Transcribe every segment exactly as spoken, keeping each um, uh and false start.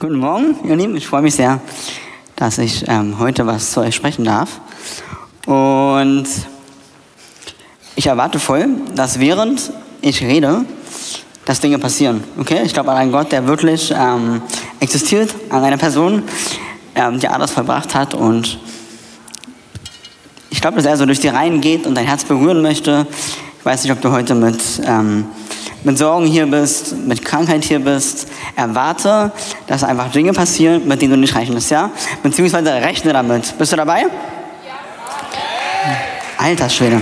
Guten Morgen, ihr Lieben. Ich freue mich sehr, dass ich ähm, heute was zu euch sprechen darf. Und ich erwarte voll, dass während ich rede, dass Dinge passieren. Okay? Ich glaube an einen Gott, der wirklich ähm, existiert, an eine Person, ähm, die alles vollbracht hat. Und ich glaube, dass er so durch die Reihen geht und dein Herz berühren möchte. Ich weiß nicht, ob du heute mit, ähm, mit Sorgen hier bist, mit Krankheit hier bist. Erwarte, dass einfach Dinge passieren, mit denen du nicht rechnest, ja? Beziehungsweise rechne damit. Bist du dabei? Ja. Alter Schwede.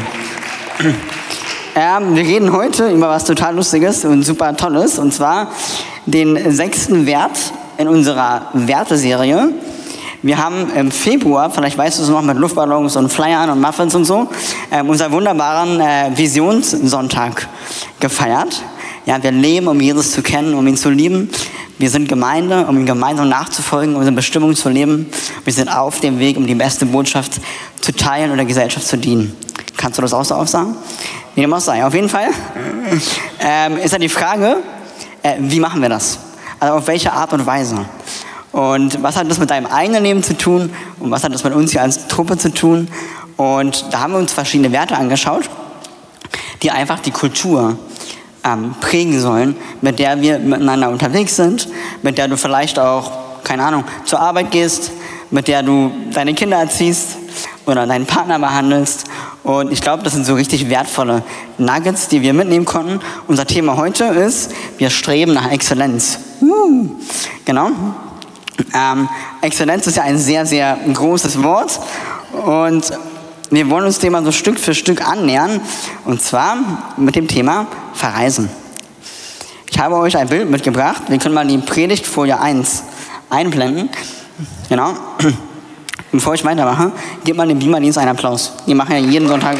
Ähm, wir reden heute über was total Lustiges und super Tolles. Und zwar den sechsten Wert in unserer Werteserie. Wir haben im Februar, vielleicht weißt du es noch, mit Luftballons und Flyern und Muffins und so, ähm, unseren wunderbaren äh, Visionssonntag gefeiert. Ja, wir leben, um Jesus zu kennen, um ihn zu lieben. Wir sind Gemeinde, um ihm gemeinsam nachzufolgen, unsere Bestimmung zu leben. Wir sind auf dem Weg, um die beste Botschaft zu teilen und der Gesellschaft zu dienen. Kannst du das auch so aufsagen? Wie dem auch sei. Auf jeden Fall ähm, ist ja die Frage, äh, wie machen wir das? Also auf welche Art und Weise? Und was hat das mit deinem eigenen Leben zu tun? Und was hat das mit uns hier als Truppe zu tun? Und da haben wir uns verschiedene Werte angeschaut, die einfach die Kultur ähm, prägen sollen, mit der wir miteinander unterwegs sind, mit der du vielleicht auch, keine Ahnung, zur Arbeit gehst, mit der du deine Kinder erziehst oder deinen Partner behandelst. Und ich glaube, das sind so richtig wertvolle Nuggets, die wir mitnehmen konnten. Unser Thema heute ist, wir streben nach Exzellenz. Uh, genau. Ähm, Exzellenz ist ja ein sehr, sehr großes Wort und wir wollen uns dem mal so Stück für Stück annähern und zwar mit dem Thema Verreisen. Ich habe euch ein Bild mitgebracht, wir können mal die Predigtfolie eins einblenden. Genau. Bevor ich weitermache, gebt mal dem Beamerdienst einen Applaus. Die machen ja jeden Sonntag...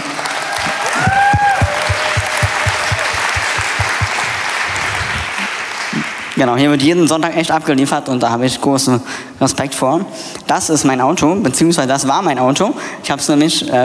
Genau, hier wird jeden Sonntag echt abgeliefert und da habe ich großen Respekt vor. Das ist mein Auto, beziehungsweise das war mein Auto. Ich habe es nämlich äh,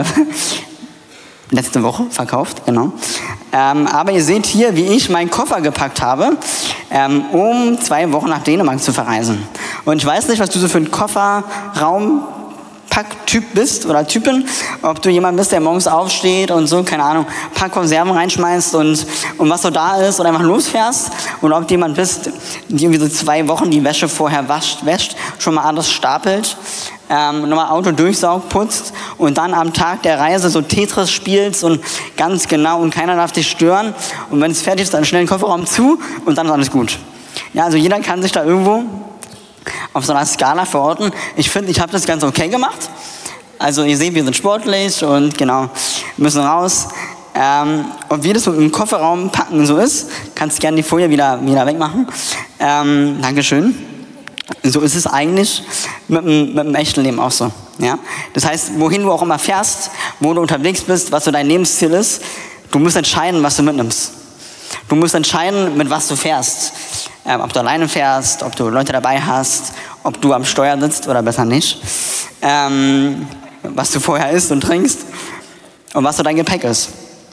letzte Woche verkauft, genau. Ähm, aber ihr seht hier, wie ich meinen Koffer gepackt habe, ähm, um zwei Wochen nach Dänemark zu verreisen. Und ich weiß nicht, was du so für ein Kofferraum Packtyp bist oder Typen, ob du jemand bist, der morgens aufsteht und so, keine Ahnung, ein paar Konserven reinschmeißt und, und was so da ist und einfach losfährst, oder ob du jemand bist, die irgendwie so zwei Wochen die Wäsche vorher wascht, wäscht, schon mal alles stapelt, ähm, nochmal Auto durchsaugt, putzt und dann am Tag der Reise so Tetris spielst und ganz genau und keiner darf dich stören und wenn es fertig ist, dann schnell den Kofferraum zu und dann ist alles gut. Ja, also jeder kann sich da irgendwo auf so einer Skala verorten. Ich finde, ich habe das ganz okay gemacht. Also ihr seht, wir sind sportlich und genau, müssen raus. Ähm, und wie das mit dem Kofferraum packen so ist, kannst du gerne die Folie wieder, wieder wegmachen. Ähm, Dankeschön. So ist es eigentlich mit dem, mit dem echten Leben auch so. Ja? Das heißt, wohin du auch immer fährst, wo du unterwegs bist, was so dein Lebensziel ist, du musst entscheiden, was du mitnimmst. Du musst entscheiden, mit was du fährst. Ähm, ob du alleine fährst, ob du Leute dabei hast, ob du am Steuer sitzt oder besser nicht. Ähm, was du vorher isst und trinkst und was so dein Gepäck ist.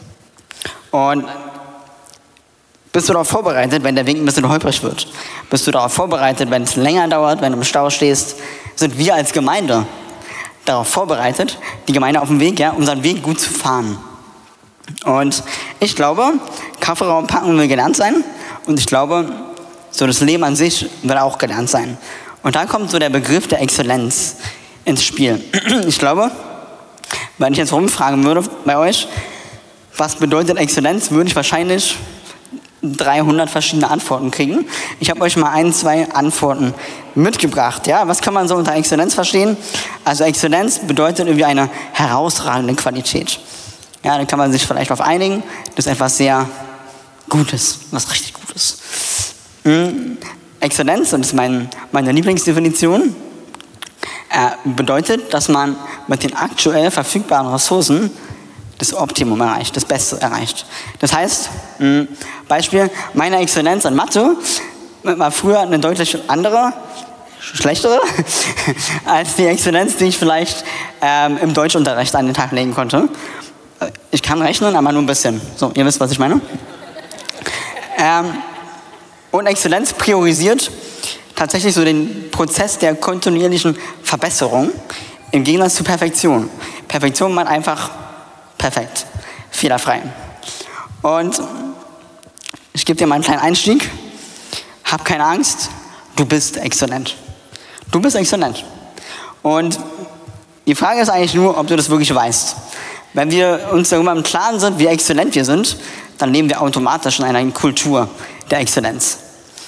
Und bist du darauf vorbereitet, wenn der Weg ein bisschen holprig wird? Bist du darauf vorbereitet, wenn es länger dauert, wenn du im Stau stehst? Sind wir als Gemeinde darauf vorbereitet, die Gemeinde auf dem Weg, ja, unseren Weg gut zu fahren? Und ich glaube, Kofferraum packen will gelernt sein und ich glaube, so das Leben an sich will auch gelernt sein. Und da kommt so der Begriff der Exzellenz ins Spiel. Ich glaube, wenn ich jetzt rumfragen würde bei euch, was bedeutet Exzellenz, würde ich wahrscheinlich dreihundert verschiedene Antworten kriegen. Ich habe euch mal ein, zwei Antworten mitgebracht. Ja? Was kann man so unter Exzellenz verstehen? Also Exzellenz bedeutet irgendwie eine herausragende Qualität. Ja, da kann man sich vielleicht auf einigen. Das ist etwas sehr Gutes, was richtig Gutes. Mhm. Exzellenz, und das ist mein, meine Lieblingsdefinition, äh, bedeutet, dass man mit den aktuell verfügbaren Ressourcen das Optimum erreicht, das Beste erreicht. Das heißt, mh, Beispiel, meine Exzellenz in Mathe war früher eine deutlich andere, schlechtere, als die Exzellenz, die ich vielleicht ähm, im Deutschunterricht an den Tag legen konnte. Ich kann rechnen, aber nur ein bisschen. So, ihr wisst, was ich meine. Ähm, und Exzellenz priorisiert tatsächlich so den Prozess der kontinuierlichen Verbesserung im Gegensatz zu Perfektion. Perfektion meint einfach perfekt, fehlerfrei. Und ich gebe dir mal einen kleinen Einstieg. Hab keine Angst, du bist exzellent. Du bist exzellent. Und die Frage ist eigentlich nur, ob du das wirklich weißt. Wenn wir uns darüber im Klaren sind, wie exzellent wir sind, dann leben wir automatisch in einer Kultur der Exzellenz.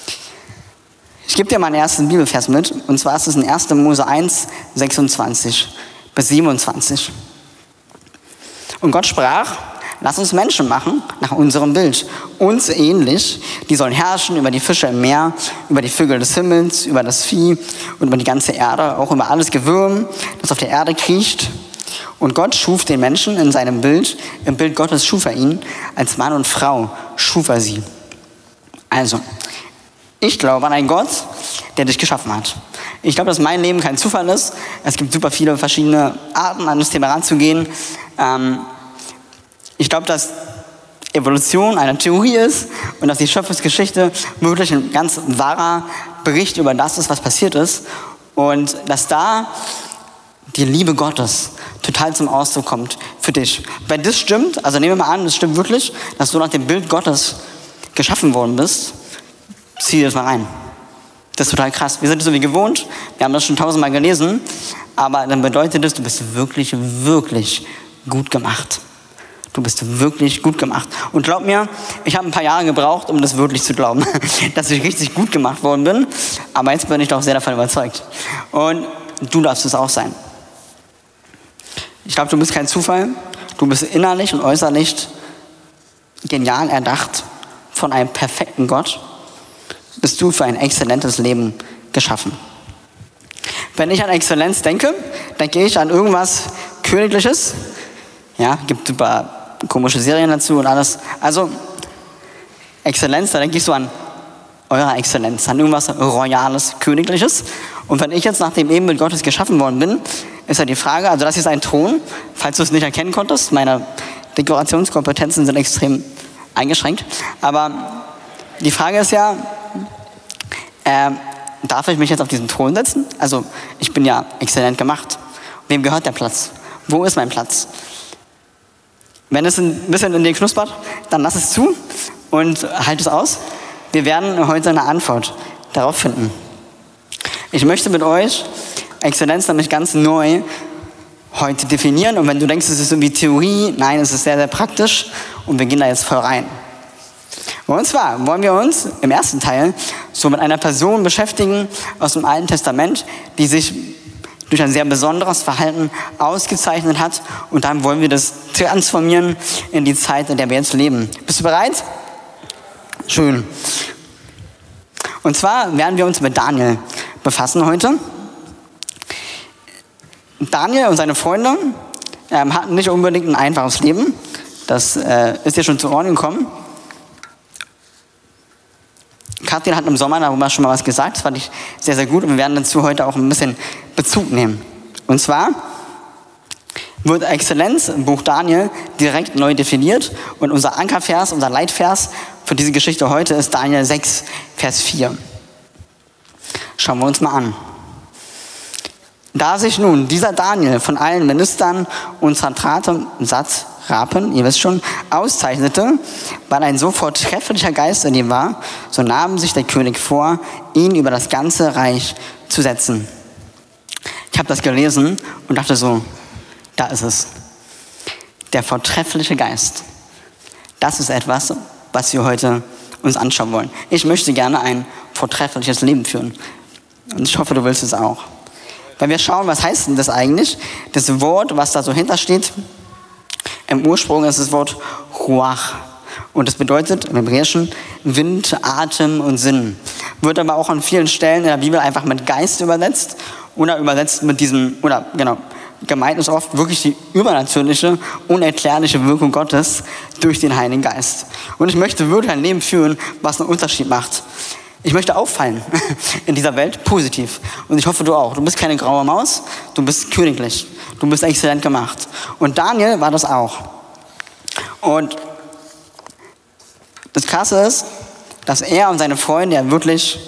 Ich gebe dir mal einen ersten Bibelvers mit, und zwar ist es in erster Mose eins, sechsundzwanzig bis siebenundzwanzig. Und Gott sprach: Lass uns Menschen machen nach unserem Bild, uns ähnlich. Die sollen herrschen über die Fische im Meer, über die Vögel des Himmels, über das Vieh und über die ganze Erde, auch über alles Gewürm, das auf der Erde kriecht. Und Gott schuf den Menschen in seinem Bild, im Bild Gottes schuf er ihn, als Mann und Frau schuf er sie. Also, ich glaube an einen Gott, der dich geschaffen hat. Ich glaube, dass mein Leben kein Zufall ist. Es gibt super viele verschiedene Arten, an das Thema ranzugehen. Ähm, ich glaube, dass Evolution eine Theorie ist und dass die Schöpfungsgeschichte wirklich ein ganz wahrer Bericht über das ist, was passiert ist. Und dass da die Liebe Gottes total zum Ausdruck kommt für dich. Wenn das stimmt, also nehmen wir mal an, das stimmt wirklich, dass du nach dem Bild Gottes geschaffen worden bist, zieh dir das mal rein. Das ist total krass. Wir sind es so wie gewohnt, wir haben das schon tausendmal gelesen, aber dann bedeutet das, du bist wirklich, wirklich gut gemacht. Du bist wirklich gut gemacht. Und glaub mir, ich habe ein paar Jahre gebraucht, um das wirklich zu glauben, dass ich richtig gut gemacht worden bin, aber jetzt bin ich doch sehr davon überzeugt. Und du darfst es auch sein. Ich glaube, du bist kein Zufall, du bist innerlich und äußerlich genial erdacht von einem perfekten Gott. Bist du für ein exzellentes Leben geschaffen. Wenn ich an Exzellenz denke, denke ich an irgendwas Königliches. Ja, gibt super komische Serien dazu und alles. Also Exzellenz, da denke ich so an eure Exzellenz, an irgendwas Royales, Königliches. Und wenn ich jetzt nach dem Ebenbild Gottes geschaffen worden bin, ist ja die Frage, also das hier ist ein Thron, falls du es nicht erkennen konntest, meine Dekorationskompetenzen sind extrem eingeschränkt, aber die Frage ist ja, äh, darf ich mich jetzt auf diesen Thron setzen? Also ich bin ja exzellent gemacht. Wem gehört der Platz? Wo ist mein Platz? Wenn es ein bisschen in dir knuspert, dann lass es zu und halt es aus. Wir werden heute eine Antwort darauf finden. Ich möchte mit euch Exzellenz nämlich ganz neu heute definieren. Und wenn du denkst, es ist irgendwie Theorie, nein, es ist sehr, sehr praktisch. Und wir gehen da jetzt voll rein. Und zwar wollen wir uns im ersten Teil so mit einer Person beschäftigen aus dem Alten Testament, die sich durch ein sehr besonderes Verhalten ausgezeichnet hat. Und dann wollen wir das transformieren in die Zeit, in der wir jetzt leben. Bist du bereit? Schön. Und zwar werden wir uns mit Daniel befassen heute. Daniel und seine Freunde ähm, hatten nicht unbedingt ein einfaches Leben. Das äh, ist ja schon zu Ohren gekommen. Katrin hat im Sommer darüber schon mal was gesagt, das fand ich sehr, sehr gut und wir werden dazu heute auch ein bisschen Bezug nehmen. Und zwar wird Exzellenz im Buch Daniel direkt neu definiert und unser Ankervers, unser Leitvers für diese Geschichte heute ist Daniel sechs, Vers vier. Schauen wir uns mal an. Da sich nun dieser Daniel von allen Ministern und Satrapen, Satrapen, ihr wisst schon, auszeichnete, weil ein so vortrefflicher Geist in ihm war, so nahm sich der König vor, ihn über das ganze Reich zu setzen. Ich habe das gelesen und dachte so, da ist es. Der vortreffliche Geist. Das ist etwas, was wir heute uns anschauen wollen. Ich möchte gerne ein vortreffliches Leben führen. Und ich hoffe, du willst es auch. Wenn wir schauen, was heißt denn das eigentlich? Das Wort, was da so hintersteht, im Ursprung ist das Wort Ruach. Und das bedeutet im Hebräischen Wind, Atem und Sinn. Wird aber auch an vielen Stellen in der Bibel einfach mit Geist übersetzt oder übersetzt mit diesem, oder genau, gemeint ist oft wirklich die übernatürliche, unerklärliche Wirkung Gottes durch den Heiligen Geist. Und ich möchte wirklich ein Leben führen, was einen Unterschied macht. Ich möchte auffallen in dieser Welt positiv. Und ich hoffe, du auch. Du bist keine graue Maus, du bist königlich. Du bist exzellent gemacht. Und Daniel war das auch. Und das Krasse ist, dass er und seine Freunde ja wirklich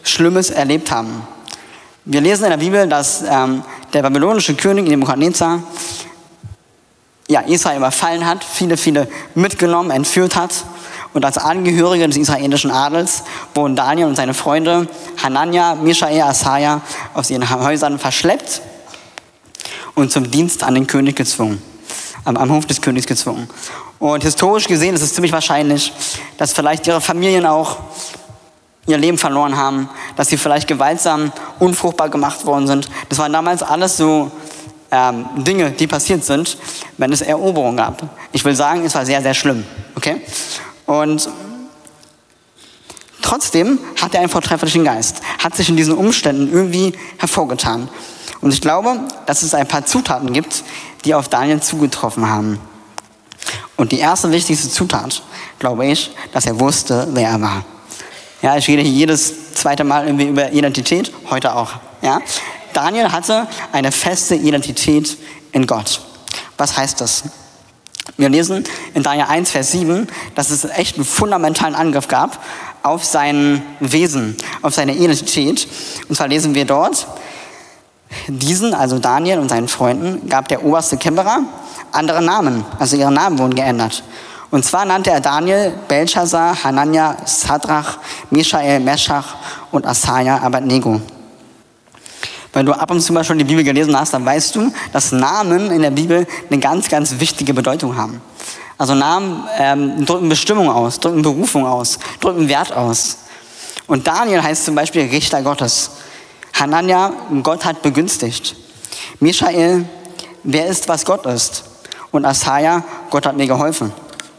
Schlimmes erlebt haben. Wir lesen in der Bibel, dass ähm, der babylonische König Nebukadnezar ja, Israel überfallen hat, viele, viele mitgenommen, entführt hat. Und als Angehörige des israelischen Adels wurden Daniel und seine Freunde Hanania, Mischael, Asaja aus ihren Häusern verschleppt und zum Dienst an den König gezwungen, am, am Hof des Königs gezwungen. Und historisch gesehen ist es ziemlich wahrscheinlich, dass vielleicht ihre Familien auch ihr Leben verloren haben, dass sie vielleicht gewaltsam unfruchtbar gemacht worden sind. Das waren damals alles so ähm, Dinge, die passiert sind, wenn es Eroberungen gab. Ich will sagen, es war sehr, sehr schlimm. Okay? Und trotzdem hat er einen vortrefflichen Geist, hat sich in diesen Umständen irgendwie hervorgetan. Und ich glaube, dass es ein paar Zutaten gibt, die auf Daniel zugetroffen haben. Und die erste wichtigste Zutat, glaube ich, dass er wusste, wer er war. Ja, ich rede hier jedes zweite Mal irgendwie über Identität, heute auch. Ja? Daniel hatte eine feste Identität in Gott. Was heißt das? Wir lesen in Daniel eins, Vers sieben, dass es echt einen fundamentalen Angriff gab auf sein Wesen, auf seine Identität. Und zwar lesen wir dort, diesen, also Daniel und seinen Freunden, gab der oberste Kämmerer andere Namen. Also ihre Namen wurden geändert. Und zwar nannte er Daniel, Belshazzar, Hanania, Sadrach, Mischael, Meschach und Asaja Abednego. Wenn du ab und zu mal schon die Bibel gelesen hast, dann weißt du, dass Namen in der Bibel eine ganz, ganz wichtige Bedeutung haben. Also Namen ähm, drücken Bestimmung aus, drücken Berufung aus, drücken Wert aus. Und Daniel heißt zum Beispiel Richter Gottes. Hanania, Gott hat begünstigt. Mischael, wer ist, was Gott ist. Und Asaja, Gott hat mir geholfen.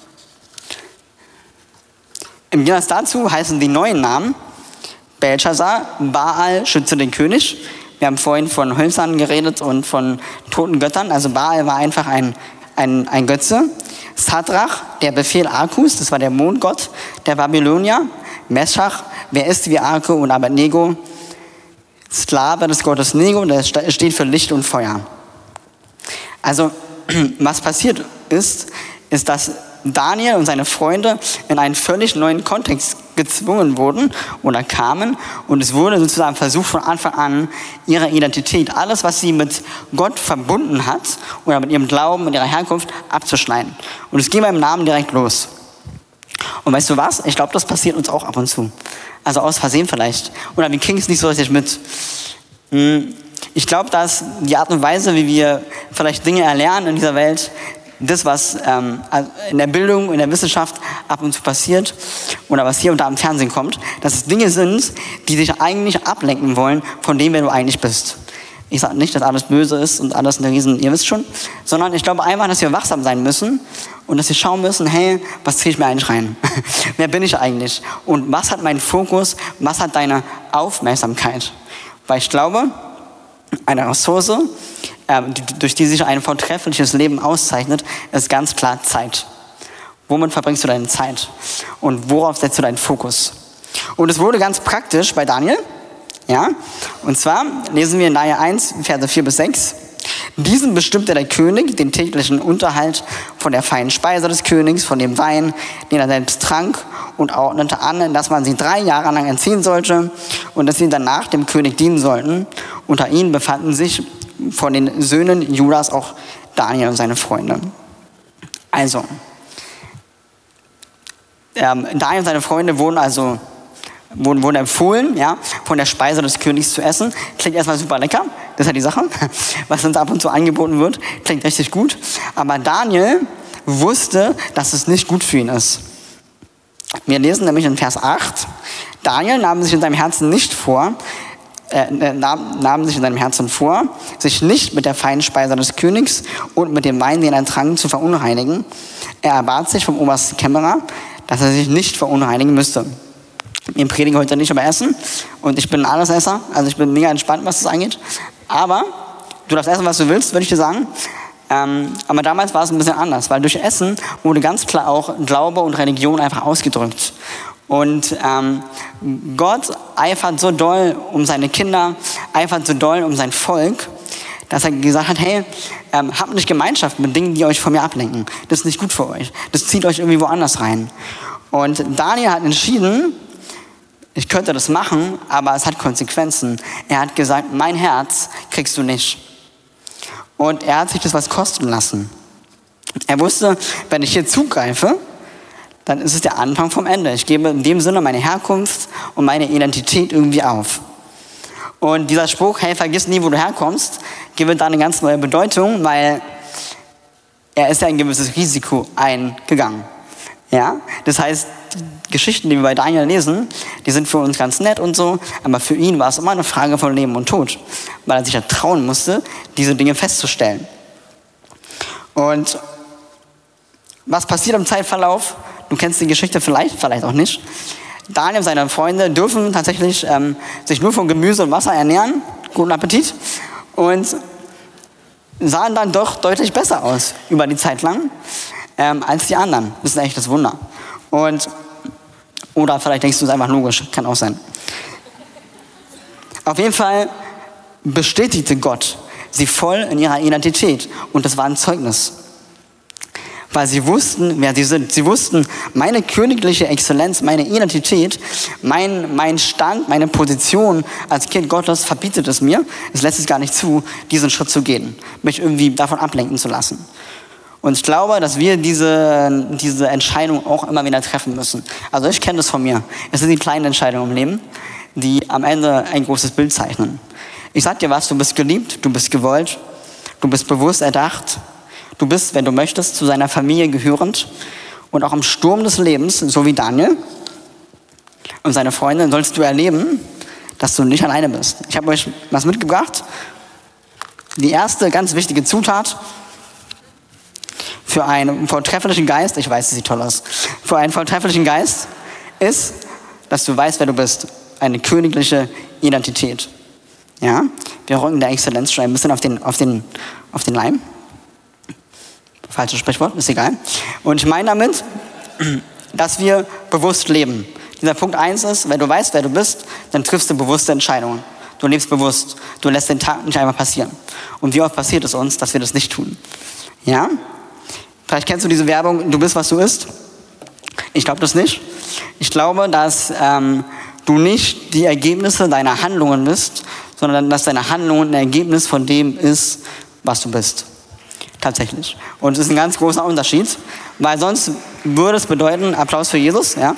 Im Gegensatz dazu heißen die neuen Namen Belshazzar, Baal, schütze den König. Wir haben vorhin von Hölzern geredet und von toten Göttern. Also Baal war einfach ein, ein, ein Götze. Sadrach, der Befehl Arkus, das war der Mondgott der Babylonier. Meschach, wer ist wie Arke, und Abednego, Sklave des Gottes Nego, der steht für Licht und Feuer. Also was passiert ist, ist, dass Daniel und seine Freunde in einen völlig neuen Kontext gezwungen wurden oder kamen, und es wurde sozusagen versucht, von Anfang an ihre Identität, alles, was sie mit Gott verbunden hat oder mit ihrem Glauben und ihrer Herkunft, abzuschneiden. Und es ging beim Namen direkt los. Und weißt du was? Ich glaube, das passiert uns auch ab und zu. Also aus Versehen vielleicht. Oder wir kriegen es nicht so richtig mit. Ich glaube, dass die Art und Weise, wie wir vielleicht Dinge erlernen in dieser Welt, das, was ähm, in der Bildung, in der Wissenschaft ab und zu passiert oder was hier und da im Fernsehen kommt, dass es Dinge sind, die dich eigentlich ablenken wollen von dem, wer du eigentlich bist. Ich sage nicht, dass alles böse ist und alles eine Riesen, ihr wisst schon, sondern ich glaube einfach, dass wir wachsam sein müssen und dass wir schauen müssen, hey, was ziehe ich mir eigentlich rein? Wer bin ich eigentlich? Und was hat meinen Fokus? Was hat deine Aufmerksamkeit? Weil ich glaube, eine Ressource, durch die sich ein vortreffliches Leben auszeichnet, ist ganz klar Zeit. Womit verbringst du deine Zeit? Und worauf setzt du deinen Fokus? Und es wurde ganz praktisch bei Daniel. Ja? Und zwar lesen wir in Daniel eins, Verse vier bis sechs. Diesen bestimmte der König den täglichen Unterhalt von der feinen Speise des Königs, von dem Wein, den er selbst trank, und ordnete an, dass man sie drei Jahre lang entziehen sollte und dass sie danach dem König dienen sollten. Unter ihnen befanden sich von den Söhnen Judas auch Daniel und seine Freunde. Also, ähm, Daniel und seine Freunde wurden also wurden, wurden empfohlen, ja, von der Speise des Königs zu essen. Klingt erstmal super lecker, das ist ja die Sache, was uns ab und zu angeboten wird. Klingt richtig gut. Aber Daniel wusste, dass es nicht gut für ihn ist. Wir lesen nämlich in Vers acht, Daniel nahm sich in seinem Herzen nicht vor, äh, nahm, nahm sich in seinem Herzen vor, sich nicht mit der feinen Speise des Königs und mit dem Wein, den er trank, zu verunreinigen. Er erbat sich vom obersten Kämmerer, dass er sich nicht verunreinigen müsste. Wir predigen heute nicht über Essen und ich bin ein Allesesser, also ich bin mega entspannt, was das angeht. Aber du darfst essen, was du willst, würde ich dir sagen. Ähm, aber damals war es ein bisschen anders, weil durch Essen wurde ganz klar auch Glaube und Religion einfach ausgedrückt. Und ähm, Gott eifert so doll um seine Kinder, eifert so doll um sein Volk, dass er gesagt hat, hey, ähm, habt nicht Gemeinschaft mit Dingen, die euch von mir ablenken. Das ist nicht gut für euch. Das zieht euch irgendwie woanders rein. Und Daniel hat entschieden, Ich könnte das machen, aber es hat Konsequenzen. Er hat gesagt, mein Herz kriegst du nicht. Und er hat sich das was kosten lassen. Er wusste, wenn ich hier zugreife, dann ist es der Anfang vom Ende. Ich gebe in dem Sinne meine Herkunft und meine Identität irgendwie auf. Und dieser Spruch, hey, vergiss nie, wo du herkommst, gewinnt da eine ganz neue Bedeutung, weil er ist ja ein gewisses Risiko eingegangen. Ja? Das heißt, die Geschichten, die wir bei Daniel lesen, die sind für uns ganz nett und so, aber für ihn war es immer eine Frage von Leben und Tod, weil er sich ja trauen musste, diese Dinge festzustellen. Und was passiert im Zeitverlauf? Du kennst die Geschichte vielleicht, vielleicht auch nicht. Daniel und seine Freunde dürfen tatsächlich ähm, sich nur von Gemüse und Wasser ernähren. Guten Appetit. Und sahen dann doch deutlich besser aus über die Zeit lang ähm, als die anderen. Das ist echt das Wunder. Und, oder vielleicht denkst du es einfach logisch, kann auch sein. Auf jeden Fall bestätigte Gott sie voll in ihrer Identität. Und das war ein Zeugnis. Weil sie wussten, wer sie sind. Sie wussten, meine königliche Exzellenz, meine Identität, mein, mein Stand, meine Position als Kind Gottes verbietet es mir, es lässt es gar nicht zu, diesen Schritt zu gehen, mich irgendwie davon ablenken zu lassen. Und ich glaube, dass wir diese, diese Entscheidung auch immer wieder treffen müssen. Also ich kenne das von mir. Es sind die kleinen Entscheidungen im Leben, die am Ende ein großes Bild zeichnen. Ich sag dir was, du bist geliebt, du bist gewollt, du bist bewusst erdacht. Du bist, wenn du möchtest, zu seiner Familie gehörend und auch im Sturm des Lebens, so wie Daniel und seine Freunde, sollst du erleben, dass du nicht alleine bist. Ich habe euch was mitgebracht. Die erste ganz wichtige Zutat für einen vortrefflichen Geist, ich weiß, es sieht toll aus, für einen vortrefflichen Geist ist, dass du weißt, wer du bist. Eine königliche Identität. Ja? Wir rücken der Exzellenz schon ein bisschen auf den, auf den, auf den Leim. Falsches Sprichwort, ist egal. Und ich meine damit, dass wir bewusst leben. Dieser Punkt eins ist, wenn du weißt, wer du bist, dann triffst du bewusste Entscheidungen. Du lebst bewusst. Du lässt den Tag nicht einfach passieren. Und wie oft passiert es uns, dass wir das nicht tun? Ja? Vielleicht kennst du diese Werbung, du bist, was du isst. Ich glaube das nicht. Ich glaube, dass ähm, du nicht die Ergebnisse deiner Handlungen bist, sondern dass deine Handlungen ein Ergebnis von dem ist, was du bist. Tatsächlich. Und es ist ein ganz großer Unterschied, weil sonst würde es bedeuten, Applaus für Jesus, ja?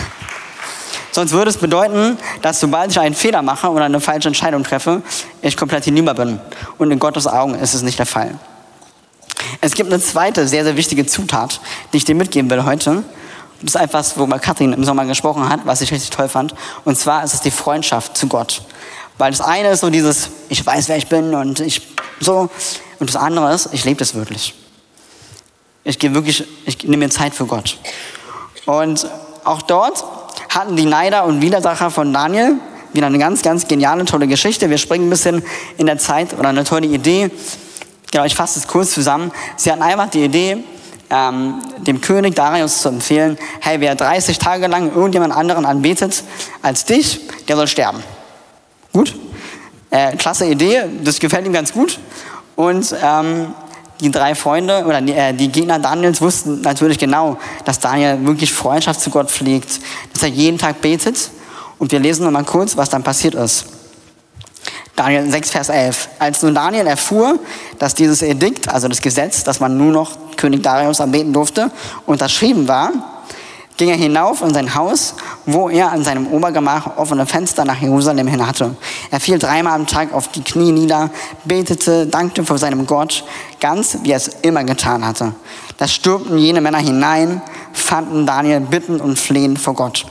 Sonst würde es bedeuten, dass sobald ich einen Fehler mache oder eine falsche Entscheidung treffe, ich komplett hinüber bin. Und in Gottes Augen ist es nicht der Fall. Es gibt eine zweite sehr, sehr wichtige Zutat, die ich dir mitgeben will heute. Das ist etwas, worüber Katrin im Sommer gesprochen hat, was ich richtig toll fand. Und zwar ist es die Freundschaft zu Gott. Weil das eine ist so dieses, ich weiß, wer ich bin und ich so. Und das andere ist, ich lebe das wirklich. Ich gehe wirklich, ich nehme mir Zeit für Gott. Und auch dort hatten die Neider und Widersacher von Daniel wieder eine ganz, ganz geniale, tolle Geschichte. Wir springen ein bisschen in der Zeit oder eine tolle Idee. Genau, ich fasse es kurz zusammen. Sie hatten einfach die Idee, ähm, dem König Darius zu empfehlen, hey, wer dreißig Tage lang irgendjemand anderen anbetet als dich, der soll sterben. Gut? Äh, klasse Idee, das gefällt ihm ganz gut. Und ähm, die drei Freunde oder die, äh, die Gegner Daniels wussten natürlich genau, dass Daniel wirklich Freundschaft zu Gott pflegt, dass er jeden Tag betet. Und wir lesen noch mal kurz, was dann passiert ist. Daniel sechs, Vers elf. Als nun Daniel erfuhr, dass dieses Edikt, also das Gesetz, dass man nur noch König Darius anbeten durfte, unterschrieben war, ging er hinauf in sein Haus, wo er an seinem Obergemach offene Fenster nach Jerusalem hin hatte. Er fiel dreimal am Tag auf die Knie nieder, betete, dankte vor seinem Gott, ganz wie er es immer getan hatte. Da stürmten jene Männer hinein, fanden Daniel bittend und flehend vor Gott.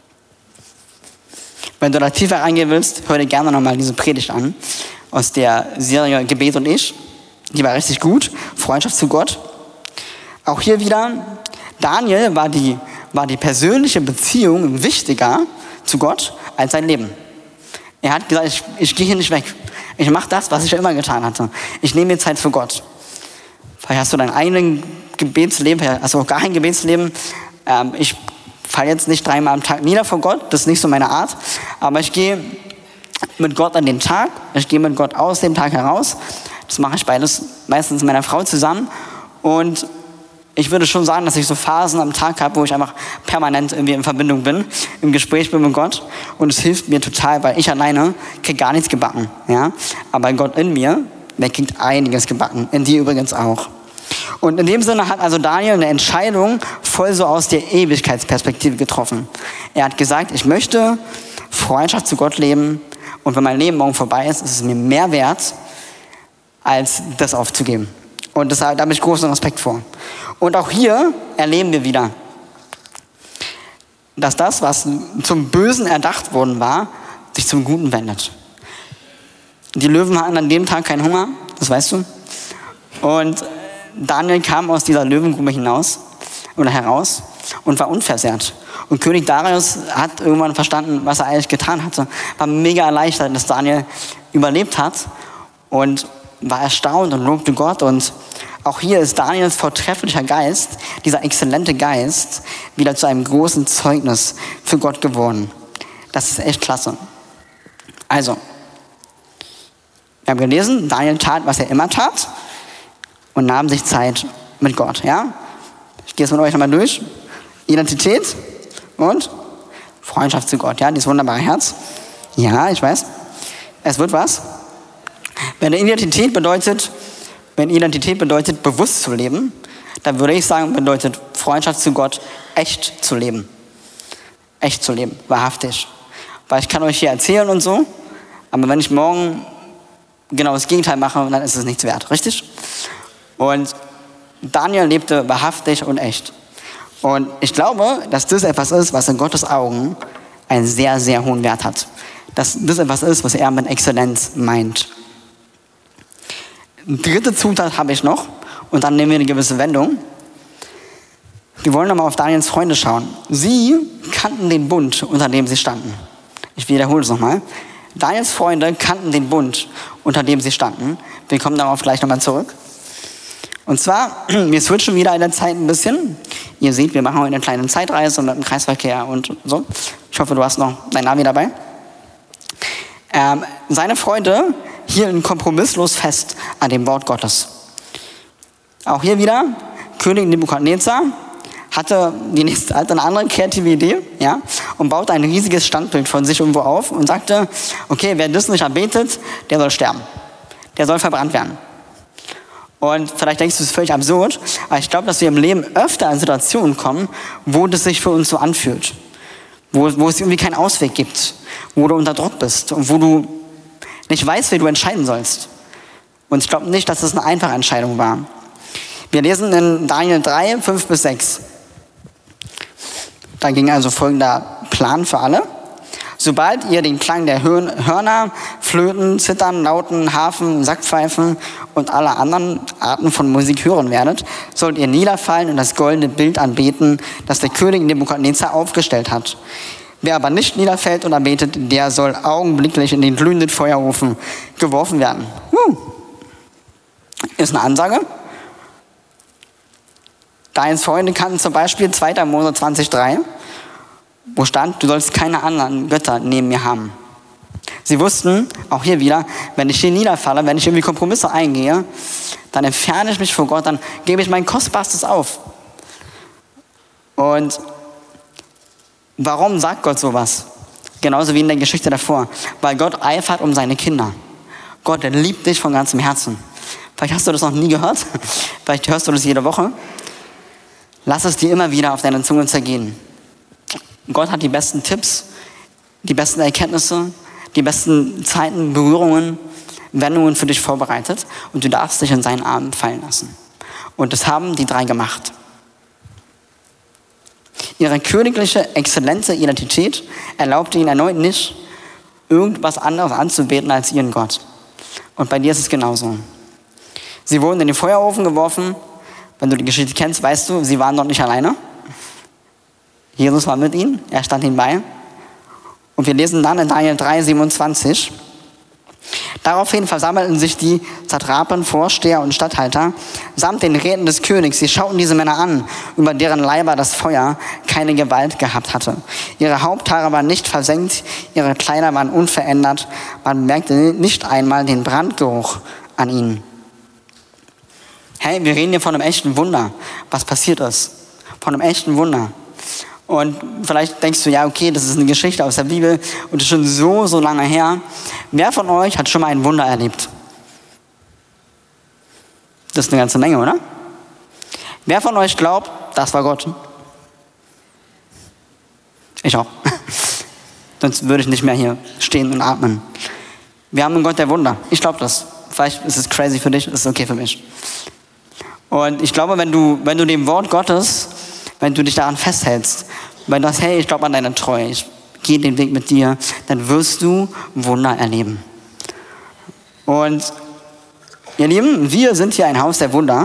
Wenn du da tiefer reingehen willst, hör dir gerne nochmal diese Predigt an, aus der Serie Gebet und ich. Die war richtig gut, Freundschaft zu Gott. Auch hier wieder, Daniel war die, war die persönliche Beziehung wichtiger zu Gott als sein Leben. Er hat gesagt, ich, ich gehe hier nicht weg. Ich mache das, was ich ja immer getan hatte. Ich nehme mir Zeit für Gott. Vielleicht hast du dein eigenes Gebetsleben, vielleicht hast du auch gar kein Gebetsleben. Ähm, ich falle jetzt nicht dreimal am Tag nieder vor Gott, das ist nicht so meine Art. Aber ich gehe mit Gott an den Tag, ich gehe mit Gott aus dem Tag heraus. Das mache ich beides meistens mit meiner Frau zusammen. Und ich würde schon sagen, dass ich so Phasen am Tag habe, wo ich einfach permanent irgendwie in Verbindung bin, im Gespräch bin mit Gott. Und es hilft mir total, weil ich alleine kriege gar nichts gebacken. Ja? Aber Gott in mir, der kriegt einiges gebacken. In dir übrigens auch. Und in dem Sinne hat also Daniel eine Entscheidung voll so aus der Ewigkeitsperspektive getroffen. Er hat gesagt, ich möchte Freundschaft zu Gott leben. Und wenn mein Leben morgen vorbei ist, ist es mir mehr wert, als das aufzugeben. Und deshalb, da habe ich großen Respekt vor. Und auch hier erleben wir wieder, dass das, was zum Bösen erdacht worden war, sich zum Guten wendet. Die Löwen hatten an dem Tag keinen Hunger, das weißt du. Und Daniel kam aus dieser Löwengrube hinaus oder heraus und war unversehrt. Und König Darius hat irgendwann verstanden, was er eigentlich getan hatte. War mega erleichtert, dass Daniel überlebt hat und war erstaunt und lobte Gott. Und auch hier ist Daniels vortrefflicher Geist, dieser exzellente Geist, wieder zu einem großen Zeugnis für Gott geworden. Das ist echt klasse. Also, wir haben gelesen, Daniel tat, was er immer tat und nahm sich Zeit mit Gott. Ja? Ich gehe es mit euch nochmal durch. Identität und Freundschaft zu Gott. Ja, dieses wunderbare Herz. Ja, ich weiß. Es wird was. Wenn Identität bedeutet, wenn Identität bedeutet, bewusst zu leben, dann würde ich sagen, bedeutet Freundschaft zu Gott, echt zu leben. Echt zu leben, wahrhaftig. Weil ich kann euch hier erzählen und so, aber wenn ich morgen genau das Gegenteil mache, dann ist es nichts wert, richtig? Und Daniel lebte wahrhaftig und echt. Und ich glaube, dass das etwas ist, was in Gottes Augen einen sehr, sehr hohen Wert hat. Dass das etwas ist, was er mit Exzellenz meint. Eine dritte Zutat habe ich noch und dann nehmen wir eine gewisse Wendung. Wir wollen nochmal auf Daniels Freunde schauen. Sie kannten den Bund, unter dem sie standen. Ich wiederhole es nochmal. Daniels Freunde kannten den Bund, unter dem sie standen. Wir kommen darauf gleich nochmal zurück. Und zwar, wir switchen wieder in der Zeit ein bisschen. Ihr seht, wir machen heute eine kleine Zeitreise mit dem Kreisverkehr und so. Ich hoffe, du hast noch dein Navi dabei. Ähm, seine Freunde hielten kompromisslos fest an dem Wort Gottes. Auch hier wieder, König Nebukadnezar hatte, die nächste, hatte eine andere kreative Idee, ja, und baute ein riesiges Standbild von sich irgendwo auf und sagte, okay, wer das nicht erbetet, der soll sterben. Der soll verbrannt werden. Und vielleicht denkst du, es ist völlig absurd, aber ich glaube, dass wir im Leben öfter in Situationen kommen, wo das sich für uns so anfühlt. Wo, wo es irgendwie keinen Ausweg gibt. Wo du unter Druck bist und wo du nicht weißt, wie du entscheiden sollst. Und ich glaube nicht, dass das eine einfache Entscheidung war. Wir lesen in Daniel drei, fünf bis sechs. Da ging also folgender Plan für alle. Sobald ihr den Klang der Hörner, Flöten, Zittern, Lauten, Harfen, Sackpfeifen und aller anderen Arten von Musik hören werdet, sollt ihr niederfallen und das goldene Bild anbeten, das der König Nebukadnezar aufgestellt hat. Wer aber nicht niederfällt und anbetet, der soll augenblicklich in den glühenden Feuerofen geworfen werden. Huh. Ist eine Ansage. Deine Freunde kannten zum Beispiel zweiter Mose zwanzig drei, wo stand, du sollst keine anderen Götter neben mir haben. Sie wussten, auch hier wieder, wenn ich hier niederfalle, wenn ich irgendwie Kompromisse eingehe, dann entferne ich mich vor Gott, dann gebe ich mein Kostbarstes auf. Und warum sagt Gott sowas? Genauso wie in der Geschichte davor. Weil Gott eifert um seine Kinder. Gott liebt dich von ganzem Herzen. Vielleicht hast du das noch nie gehört. Vielleicht hörst du das jede Woche. Lass es dir immer wieder auf deine Zunge zergehen. Gott hat die besten Tipps, die besten Erkenntnisse, die besten Zeiten, Berührungen, Wendungen für dich vorbereitet. Und du darfst dich in seinen Armen fallen lassen. Und das haben die drei gemacht. Ihre königliche, exzellente Identität erlaubte ihnen erneut nicht, irgendwas anderes anzubeten als ihren Gott. Und bei dir ist es genauso. Sie wurden in den Feuerofen geworfen. Wenn du die Geschichte kennst, weißt du, sie waren dort nicht alleine. Jesus war mit ihnen, er stand ihnen bei. Und wir lesen dann in Daniel drei, siebenundzwanzig. Daraufhin versammelten sich die Satrapen, Vorsteher und Statthalter samt den Räten des Königs. Sie schauten diese Männer an, über deren Leiber das Feuer keine Gewalt gehabt hatte. Ihre Haupthaare waren nicht versenkt, ihre Kleider waren unverändert. Man merkte nicht einmal den Brandgeruch an ihnen. Hey, wir reden hier von einem echten Wunder, was passiert ist. Von einem echten Wunder. Und vielleicht denkst du, ja, okay, das ist eine Geschichte aus der Bibel und das ist schon so, so lange her. Wer von euch hat schon mal ein Wunder erlebt? Das ist eine ganze Menge, oder? Wer von euch glaubt, das war Gott? Ich auch. Sonst würde ich nicht mehr hier stehen und atmen. Wir haben einen Gott der Wunder. Ich glaube das. Vielleicht ist es crazy für dich, ist okay für mich. Und ich glaube, wenn du, wenn du dem Wort Gottes, wenn du dich daran festhältst, wenn du sagst, hey, ich glaube an deine Treue, ich gehe den Weg mit dir, dann wirst du Wunder erleben. Und ihr Lieben, wir sind hier ein Haus der Wunder.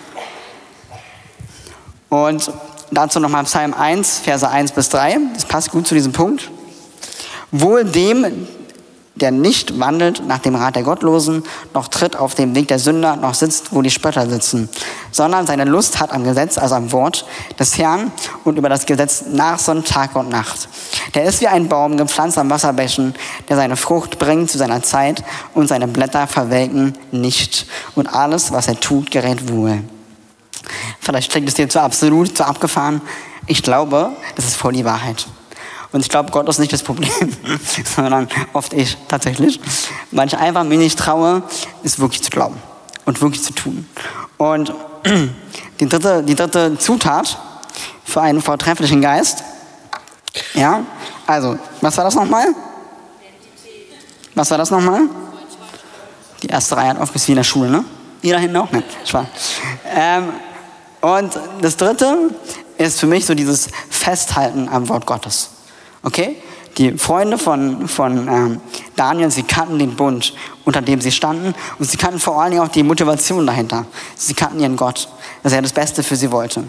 Und dazu nochmal Psalm eins, Verse eins bis drei. Das passt gut zu diesem Punkt. Wohl dem, der nicht wandelt nach dem Rat der Gottlosen, noch tritt auf dem Weg der Sünder, noch sitzt, wo die Spötter sitzen, sondern seine Lust hat am Gesetz, also am Wort des Herrn und über das Gesetz nachsinnt Tag und Nacht. Der ist wie ein Baum gepflanzt am Wasserbächen, der seine Frucht bringt zu seiner Zeit und seine Blätter verwelken nicht. Und alles, was er tut, gerät wohl. Vielleicht klingt es dir zu absolut, zu abgefahren. Ich glaube, das ist voll die Wahrheit. Und ich glaube, Gott ist nicht das Problem, sondern oft ich tatsächlich. Weil ich einfach mir nicht traue, es wirklich zu glauben und wirklich zu tun. Und die dritte, die dritte Zutat für einen vortrefflichen Geist, ja, also, was war das nochmal? Was war das nochmal? Die erste Reihe hat oft bis wie in der Schule, ne? Ihr da hinten auch? Nein, Spaß. Ähm, und das dritte ist für mich so dieses Festhalten am Wort Gottes. Okay? Die Freunde von, von ähm, Daniel, sie kannten den Bund, unter dem sie standen. Und sie kannten vor allen Dingen auch die Motivation dahinter. Sie kannten ihren Gott, dass er das Beste für sie wollte.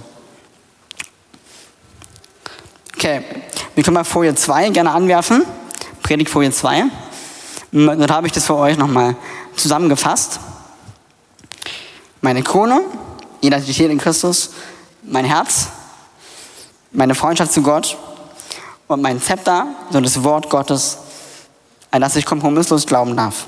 Okay, wir können mal Folie zwei gerne anwerfen. Predigtfolie zwei. Dort habe ich das für euch nochmal zusammengefasst. Meine Krone, Identität in Christus, mein Herz, meine Freundschaft zu Gott und mein Zepter, so das Wort Gottes, an das ich kompromisslos glauben darf.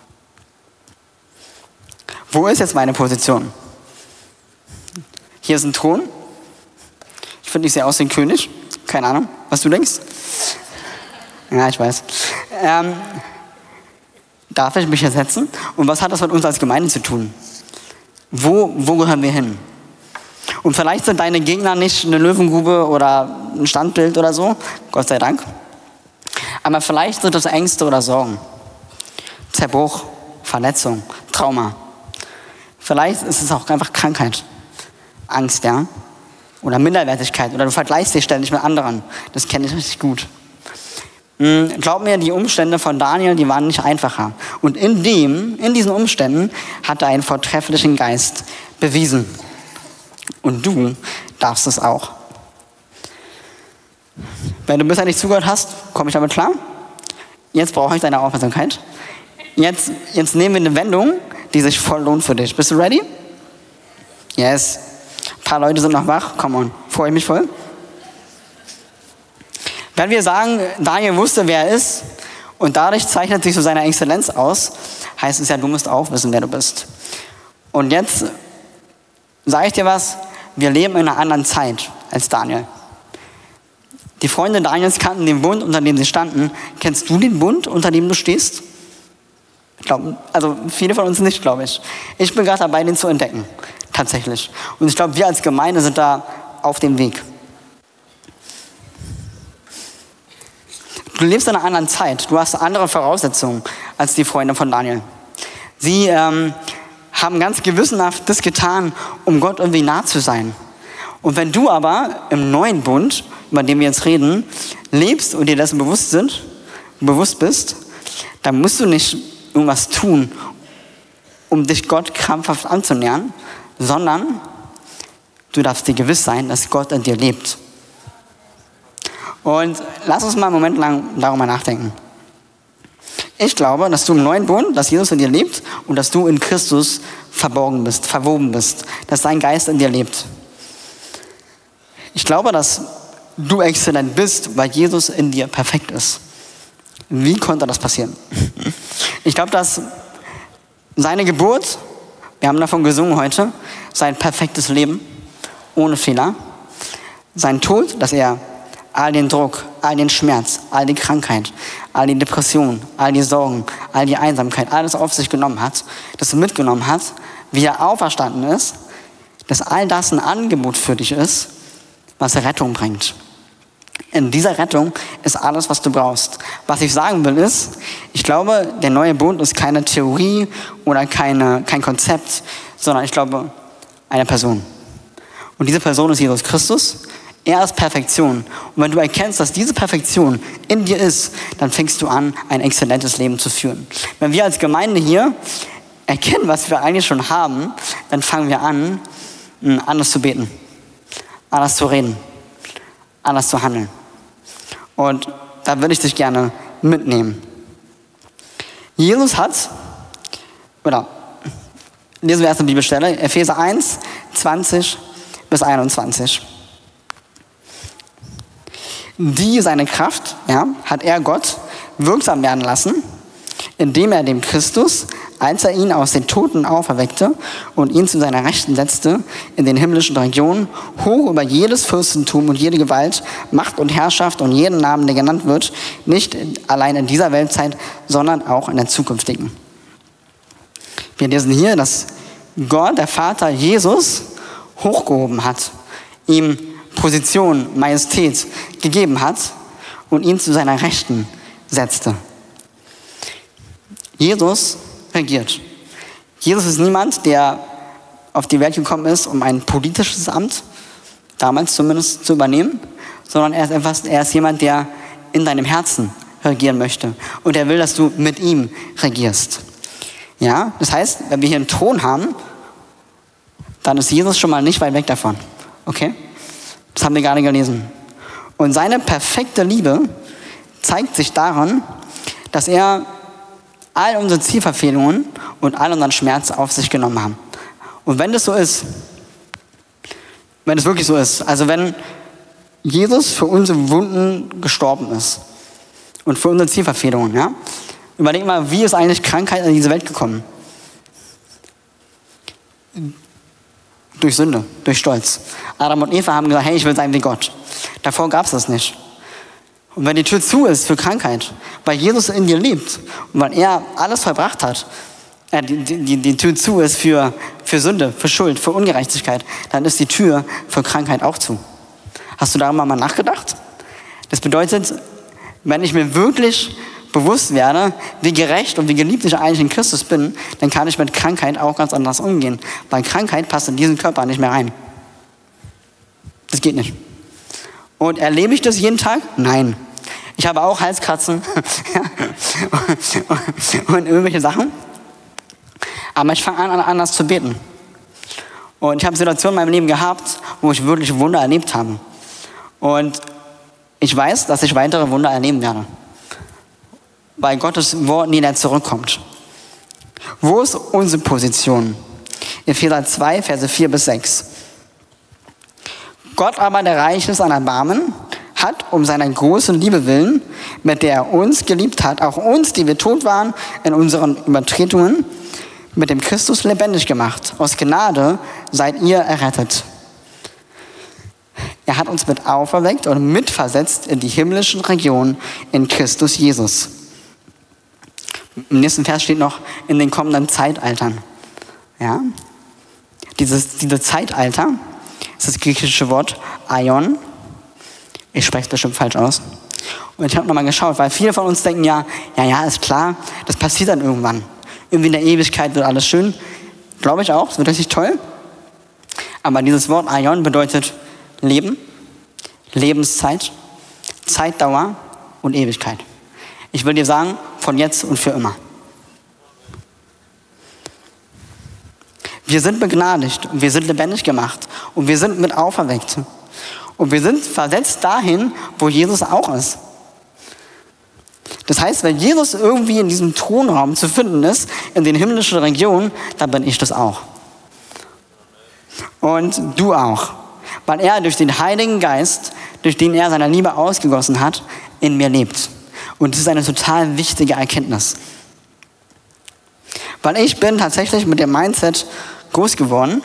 Wo ist jetzt meine Position? Hier ist ein Thron. Ich finde, ich sehe aus wie ein König. Keine Ahnung, was du denkst. Ja, ich weiß. Ähm, darf ich mich hier setzen? Und was hat das mit uns als Gemeinde zu tun? Wo, wo gehören wir hin? Und vielleicht sind deine Gegner nicht eine Löwengrube oder ein Standbild oder so, Gott sei Dank. Aber vielleicht sind das Ängste oder Sorgen. Zerbruch, Verletzung, Trauma. Vielleicht ist es auch einfach Krankheit, Angst, ja? Oder Minderwertigkeit. Oder du vergleichst dich ständig mit anderen. Das kenne ich richtig gut. Glaub mir, die Umstände von Daniel, die waren nicht einfacher. Und in dem, in diesen Umständen hat er einen vortrefflichen Geist bewiesen. Und du darfst es auch. Wenn du bisher nicht zugehört hast, komme ich damit klar. Jetzt brauche ich deine Aufmerksamkeit. Jetzt, jetzt nehmen wir eine Wendung, die sich voll lohnt für dich. Bist du ready? Yes. Ein paar Leute sind noch wach. Come on. Freue ich mich voll. Wenn wir sagen, Daniel wusste, wer er ist und dadurch zeichnet sich so seine Exzellenz aus, heißt es ja, du musst auch wissen, wer du bist. Und jetzt sage ich dir was, wir leben in einer anderen Zeit als Daniel. Die Freunde Daniels kannten den Bund, unter dem sie standen. Kennst du den Bund, unter dem du stehst? Ich glaube, also viele von uns nicht, glaube ich. Ich bin gerade dabei, den zu entdecken, tatsächlich. Und ich glaube, wir als Gemeinde sind da auf dem Weg. Du lebst in einer anderen Zeit. Du hast andere Voraussetzungen als die Freunde von Daniel. Sie ähm, haben ganz gewissenhaft das getan, um Gott irgendwie nah zu sein. Und wenn du aber im neuen Bund, über den wir jetzt reden, lebst und dir dessen bewusst sind, bewusst bist, dann musst du nicht irgendwas tun, um dich Gott krampfhaft anzunähern, sondern du darfst dir gewiss sein, dass Gott in dir lebt. Und lass uns mal einen Moment lang darüber nachdenken. Ich glaube, dass du im neuen Bund, dass Jesus in dir lebt und dass du in Christus verborgen bist, verwoben bist, dass dein Geist in dir lebt. Ich glaube, dass du exzellent bist, weil Jesus in dir perfekt ist. Wie konnte das passieren? Ich glaube, dass seine Geburt Wir haben davon gesungen heute, sein perfektes Leben, ohne Fehler. Sein Tod, dass er all den Druck, all den Schmerz, all die Krankheit, all die Depression, all die Sorgen, all die Einsamkeit, alles auf sich genommen hat, das er mitgenommen hat, wie er auferstanden ist, dass all das ein Angebot für dich ist, was Rettung bringt. In dieser Rettung ist alles, was du brauchst. Was ich sagen will ist, ich glaube, der neue Bund ist keine Theorie oder keine, kein Konzept, sondern ich glaube, eine Person. Und diese Person ist Jesus Christus. Er ist Perfektion. Und wenn du erkennst, dass diese Perfektion in dir ist, dann fängst du an, ein exzellentes Leben zu führen. Wenn wir als Gemeinde hier erkennen, was wir eigentlich schon haben, dann fangen wir an, anders zu beten, anders zu reden, anders zu handeln. Und da würde ich dich gerne mitnehmen. Jesus hat, oder lesen wir erst eine Bibelstelle, Epheser eins, zwanzig bis einundzwanzig. Die seine Kraft, ja, hat er Gott wirksam werden lassen, indem er dem Christus, als er ihn aus den Toten auferweckte und ihn zu seiner Rechten setzte, in den himmlischen Regionen, hoch über jedes Fürstentum und jede Gewalt, Macht und Herrschaft und jeden Namen, der genannt wird, nicht allein in dieser Weltzeit, sondern auch in der zukünftigen. Wir lesen hier, dass Gott, der Vater, Jesus hochgehoben hat, ihm Position, Majestät gegeben hat und ihn zu seiner Rechten setzte. Jesus regiert. Jesus ist niemand, der auf die Welt gekommen ist, um ein politisches Amt, damals zumindest, zu übernehmen, sondern er ist, etwas, er ist jemand, der in deinem Herzen regieren möchte. Und er will, dass du mit ihm regierst. Ja, das heißt, wenn wir hier einen Thron haben, dann ist Jesus schon mal nicht weit weg davon. Okay? Das haben wir gerade gelesen. Und seine perfekte Liebe zeigt sich daran, dass er all unsere Zielverfehlungen und all unseren Schmerz auf sich genommen haben. Und wenn das so ist, wenn es wirklich so ist, also wenn Jesus für unsere Wunden gestorben ist und für unsere Zielverfehlungen, ja, überleg mal, wie ist eigentlich Krankheit in diese Welt gekommen? Durch Sünde, durch Stolz. Adam und Eva haben gesagt, hey, ich will sein wie Gott. Davor gab es das nicht. Und wenn die Tür zu ist für Krankheit, weil Jesus in dir lebt und weil er alles vollbracht hat, äh, die, die, die Tür zu ist für, für Sünde, für Schuld, für Ungerechtigkeit, dann ist die Tür für Krankheit auch zu. Hast du darüber mal nachgedacht? Das bedeutet, wenn ich mir wirklich bewusst werde, wie gerecht und wie geliebt ich eigentlich in Christus bin, dann kann ich mit Krankheit auch ganz anders umgehen. Weil Krankheit passt in diesen Körper nicht mehr rein. Das geht nicht. Und erlebe ich das jeden Tag? Nein. Ich habe auch Halskratzen und irgendwelche Sachen. Aber ich fange an, anders zu beten. Und ich habe Situationen in meinem Leben gehabt, wo ich wirklich Wunder erlebt habe. Und ich weiß, dass ich weitere Wunder erleben werde. Weil Gottes Wort nie wieder zurückkommt. Wo ist unsere Position? Epheser zwei, Verse vier bis sechs. Gott aber, der reich ist an Erbarmen, hat um seiner großen Liebe willen, mit der er uns geliebt hat, auch uns, die wir tot waren in unseren Übertretungen, mit dem Christus lebendig gemacht. Aus Gnade seid ihr errettet. Er hat uns mit auferweckt und mitversetzt in die himmlischen Regionen in Christus Jesus. Im nächsten Vers steht noch, in den kommenden Zeitaltern. Ja? Dieses, diese Zeitalter ist das griechische Wort Aion. Ich spreche es bestimmt falsch aus. Und ich habe nochmal geschaut, weil viele von uns denken ja, ja, ja, ist klar, das passiert dann irgendwann. Irgendwie in der Ewigkeit wird alles schön. Glaube ich auch, es wird richtig toll. Aber dieses Wort Aion bedeutet Leben, Lebenszeit, Zeitdauer und Ewigkeit. Ich will dir sagen, von jetzt und für immer. Wir sind begnadigt und wir sind lebendig gemacht und wir sind mit auferweckt. Und wir sind versetzt dahin, wo Jesus auch ist. Das heißt, wenn Jesus irgendwie in diesem Thronraum zu finden ist, in den himmlischen Regionen, dann bin ich das auch. Und du auch. Weil er durch den Heiligen Geist, durch den er seine Liebe ausgegossen hat, in mir lebt. Und das ist eine total wichtige Erkenntnis. Weil ich bin tatsächlich mit dem Mindset groß geworden,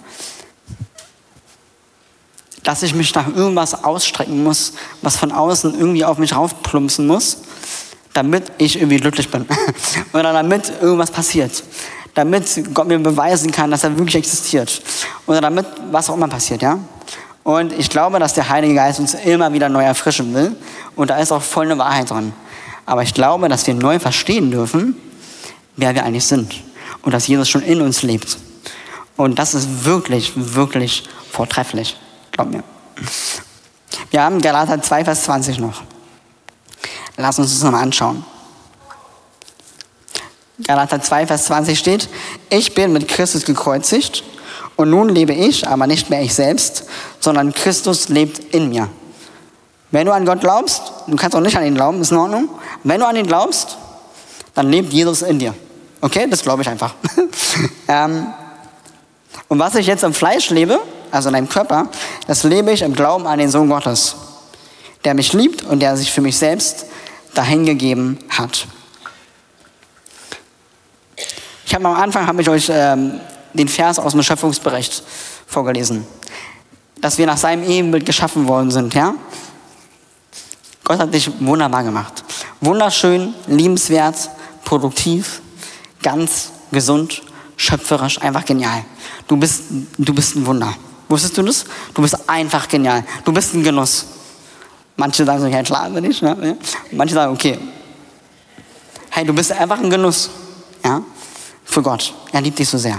dass ich mich nach irgendwas ausstrecken muss, was von außen irgendwie auf mich raufplumpsen muss, damit ich irgendwie glücklich bin. Oder damit irgendwas passiert. Damit Gott mir beweisen kann, dass er wirklich existiert. Oder damit was auch immer passiert, ja. Und ich glaube, dass der Heilige Geist uns immer wieder neu erfrischen will. Und da ist auch voll eine Wahrheit dran. Aber ich glaube, dass wir neu verstehen dürfen, wer wir eigentlich sind. Und dass Jesus schon in uns lebt. Und das ist wirklich, wirklich vortrefflich. Glaub mir. Wir haben Galater zwei, Vers zwanzig noch. Lass uns das nochmal anschauen. Galater zwei, Vers zwanzig steht: Ich bin mit Christus gekreuzigt und nun lebe ich, aber nicht mehr ich selbst, sondern Christus lebt in mir. Wenn du an Gott glaubst, du kannst auch nicht an ihn glauben, ist in Ordnung. Wenn du an ihn glaubst, dann lebt Jesus in dir. Okay, das glaube ich einfach. ähm, und was ich jetzt im Fleisch lebe, also in deinem Körper, das lebe ich im Glauben an den Sohn Gottes, der mich liebt und der sich für mich selbst dahingegeben hat. Ich habe am Anfang habe ich euch ähm, den Vers aus dem Schöpfungsbericht vorgelesen, dass wir nach seinem Ebenbild geschaffen worden sind. Ja? Gott hat dich wunderbar gemacht. Wunderschön, liebenswert, produktiv, ganz gesund, schöpferisch, einfach genial. Du bist, du bist ein Wunder. Wusstest du das? Du bist einfach genial. Du bist ein Genuss. Manche sagen so, ja klar, bin ich. Ne? Manche sagen, okay. Hey, du bist einfach ein Genuss. Ja? Für Gott. Er liebt dich so sehr.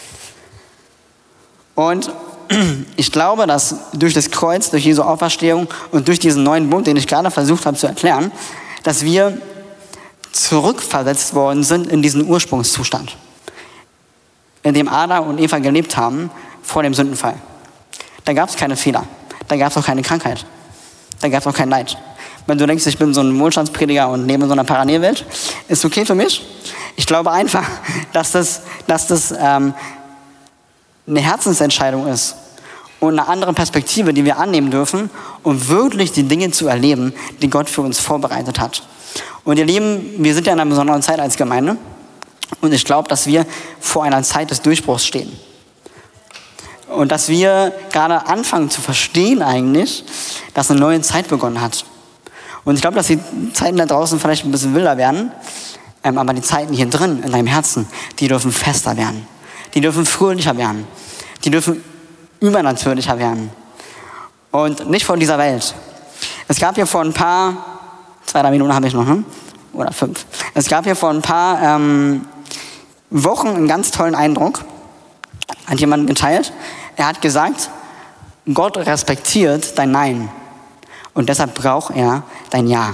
Und ich glaube, dass durch das Kreuz, durch Jesu Auferstehung und durch diesen neuen Bund, den ich gerade versucht habe zu erklären, dass wir zurückversetzt worden sind in diesen Ursprungszustand, in dem Adam und Eva gelebt haben vor dem Sündenfall. Da gab es keine Fehler, da gab es auch keine Krankheit, da gab es auch kein Leid. Wenn du denkst, ich bin so ein Wohlstandsprediger und lebe in so einer Parallelwelt, ist okay für mich. Ich glaube einfach, dass das, dass das ähm, eine Herzensentscheidung ist und eine andere Perspektive, die wir annehmen dürfen, um wirklich die Dinge zu erleben, die Gott für uns vorbereitet hat. Und ihr Lieben, wir sind ja in einer besonderen Zeit als Gemeinde und ich glaube, dass wir vor einer Zeit des Durchbruchs stehen. Und dass wir gerade anfangen zu verstehen eigentlich, dass eine neue Zeit begonnen hat. Und ich glaube, dass die Zeiten da draußen vielleicht ein bisschen wilder werden, ähm, aber die Zeiten hier drin, in deinem Herzen, die dürfen fester werden. Die dürfen fröhlicher werden. Die dürfen übernatürlicher werden. Und nicht von dieser Welt. Es gab hier vor ein paar, zwei, drei Minuten habe ich noch, ne? Oder fünf. Es gab hier vor ein paar ähm, Wochen einen ganz tollen Eindruck. Hat jemand geteilt. Er hat gesagt, Gott respektiert dein Nein. Und deshalb braucht er dein Ja.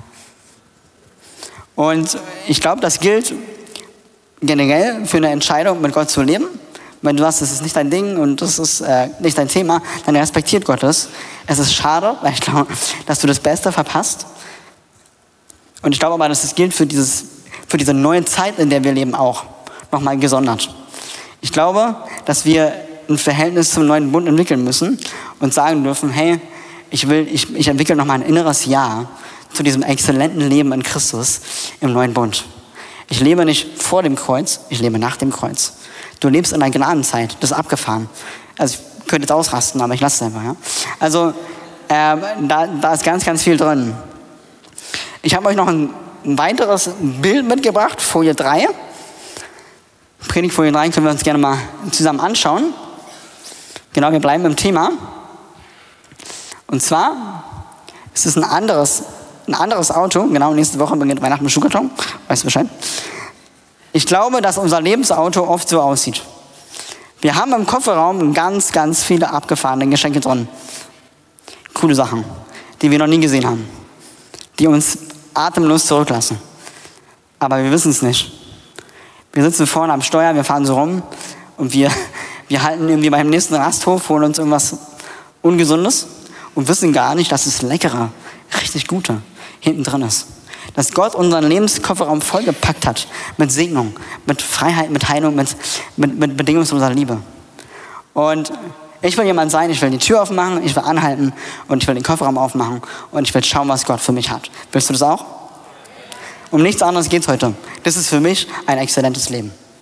Und ich glaube, das gilt generell für eine Entscheidung, mit Gott zu leben. Wenn du sagst, das ist nicht dein Ding und das ist äh, nicht dein Thema, dann respektiert Gott es. Es ist schade, weil ich glaube, dass du das Beste verpasst. Und ich glaube aber, dass es gilt für, dieses, für diese neue Zeit, in der wir leben, auch nochmal gesondert. Ich glaube, dass wir ein Verhältnis zum neuen Bund entwickeln müssen und sagen dürfen, hey, ich will, ich, ich entwickle nochmal ein inneres Ja zu diesem exzellenten Leben in Christus im neuen Bund. Ich lebe nicht vor dem Kreuz, ich lebe nach dem Kreuz. Du lebst in einer Gnadenzeit, das ist abgefahren. Also ich könnte jetzt ausrasten, aber ich lasse es einfach. Ja? Also äh, da, da ist ganz, ganz viel drin. Ich habe euch noch ein, ein weiteres Bild mitgebracht, Folie drei. Predigtfolie drei können wir uns gerne mal zusammen anschauen. Genau, wir bleiben im Thema. Und zwar ist es ein anderes, ein anderes Auto. Genau, nächste Woche beginnt Weihnachten mit Schuhkarton. Weißt du Bescheid? Ich glaube, dass unser Lebensauto oft so aussieht. Wir haben im Kofferraum ganz, ganz viele abgefahrene Geschenke drin. Coole Sachen, die wir noch nie gesehen haben. Die uns atemlos zurücklassen. Aber wir wissen es nicht. Wir sitzen vorne am Steuer, wir fahren so rum und wir, wir halten irgendwie beim nächsten Rasthof, holen uns irgendwas Ungesundes und wissen gar nicht, dass das Leckere, richtig Gute hinten drin ist. Dass Gott unseren Lebenskofferraum vollgepackt hat mit Segnung, mit Freiheit, mit Heilung, mit, mit, mit bedingungsloser Liebe. Und ich will jemand sein, ich will die Tür aufmachen, ich will anhalten und ich will den Kofferraum aufmachen und ich will schauen, was Gott für mich hat. Willst du das auch? Um nichts anderes geht es heute. Das ist für mich ein exzellentes Leben.